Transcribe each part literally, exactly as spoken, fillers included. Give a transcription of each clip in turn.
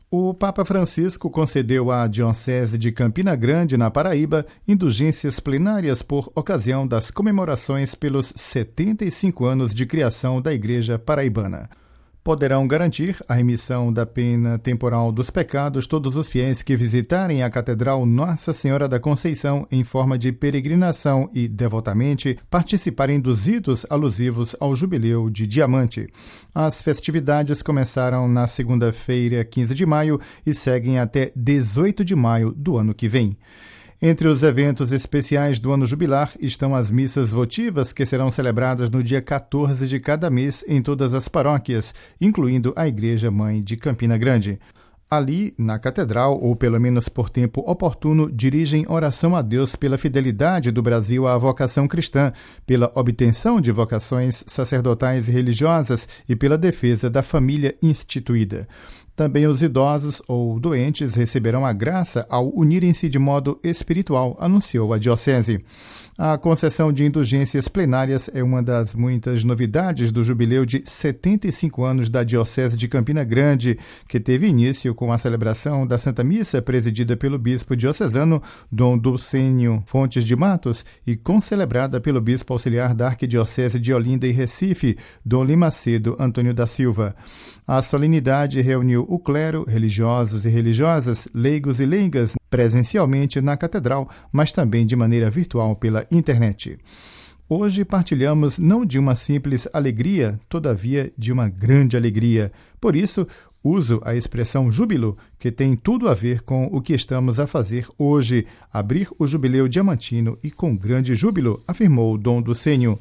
O Papa Francisco concedeu à Diocese de Campina Grande, na Paraíba, indulgências plenárias por ocasião das comemorações pelos setenta e cinco anos de criação da Igreja Paraibana. Poderão garantir a remissão da pena temporal dos pecados todos os fiéis que visitarem a Catedral Nossa Senhora da Conceição em forma de peregrinação e, devotamente, participarem dos ritos alusivos ao Jubileu de Diamante. As festividades começaram na segunda-feira, quinze de maio, e seguem até dezoito de maio do ano que vem. Entre os eventos especiais do ano jubilar estão as missas votivas, que serão celebradas no dia quatorze de cada mês em todas as paróquias, incluindo a Igreja Mãe de Campina Grande. Ali, na catedral, ou pelo menos por tempo oportuno, dirigem oração a Deus pela fidelidade do Brasil à vocação cristã, pela obtenção de vocações sacerdotais e religiosas e pela defesa da família instituída. Também os idosos ou doentes receberão a graça ao unirem-se de modo espiritual, anunciou a Diocese. A concessão de indulgências plenárias é uma das muitas novidades do jubileu de setenta e cinco anos da Diocese de Campina Grande, que teve início com a celebração da Santa Missa presidida pelo bispo diocesano Dom Dulcênio Fontes de Matos e concelebrada pelo bispo auxiliar da Arquidiocese de Olinda e Recife, Dom Limacedo Antônio da Silva. A solenidade reuniu o clero, religiosos e religiosas, leigos e leigas, presencialmente na catedral, mas também de maneira virtual pela internet. Hoje partilhamos não de uma simples alegria, todavia de uma grande alegria. Por isso, uso a expressão júbilo, que tem tudo a ver com o que estamos a fazer hoje, abrir o Jubileu Diamantino e com grande júbilo, afirmou Dom Dulcênio.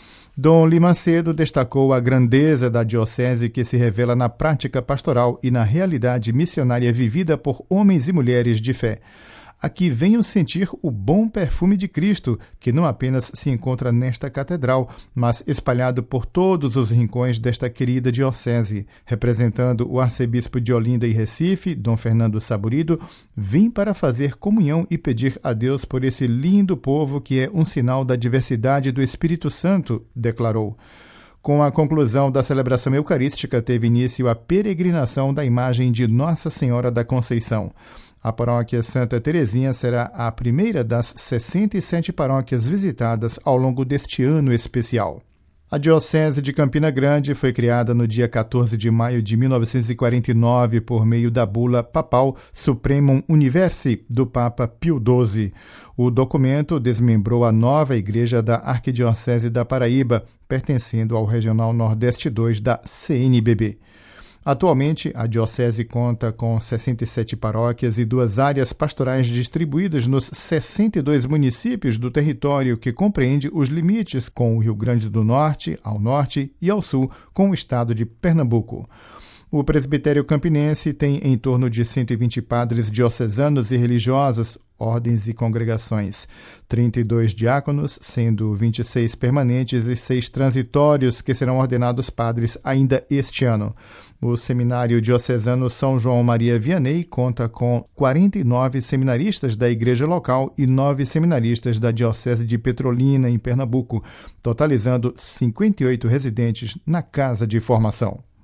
Dom Limacedo destacou a grandeza da diocese que se revela na prática pastoral e na realidade missionária vivida por homens e mulheres de fé. Aqui venho sentir o bom perfume de Cristo, que não apenas se encontra nesta catedral, mas espalhado por todos os rincões desta querida diocese. Representando o arcebispo de Olinda e Recife, Dom Fernando Saburido, vim para fazer comunhão e pedir a Deus por esse lindo povo que é um sinal da diversidade do Espírito Santo, declarou. Com a conclusão da celebração eucarística, teve início a peregrinação da imagem de Nossa Senhora da Conceição. A paróquia Santa Terezinha será a primeira das sessenta e sete paróquias visitadas ao longo deste ano especial. A Diocese de Campina Grande foi criada no dia quatorze de maio de mil novecentos e quarenta e nove por meio da bula papal Supremum Universi do Papa Pio doze. O documento desmembrou a nova igreja da Arquidiocese da Paraíba, pertencendo ao Regional Nordeste dois da C N B B. Atualmente, a Diocese conta com sessenta e sete paróquias e duas áreas pastorais distribuídas nos sessenta e dois municípios do território que compreende os limites com o Rio Grande do Norte, ao norte e ao sul, com o estado de Pernambuco. O presbitério campinense tem em torno de cento e vinte padres diocesanos e religiosos, ordens e congregações, trinta e dois diáconos, sendo vinte e seis permanentes e seis transitórios que serão ordenados padres ainda este ano. O Seminário Diocesano São João Maria Vianney conta com quarenta e nove seminaristas da igreja local e nove seminaristas da Diocese de Petrolina, em Pernambuco, totalizando cinquenta e oito residentes na casa de formação.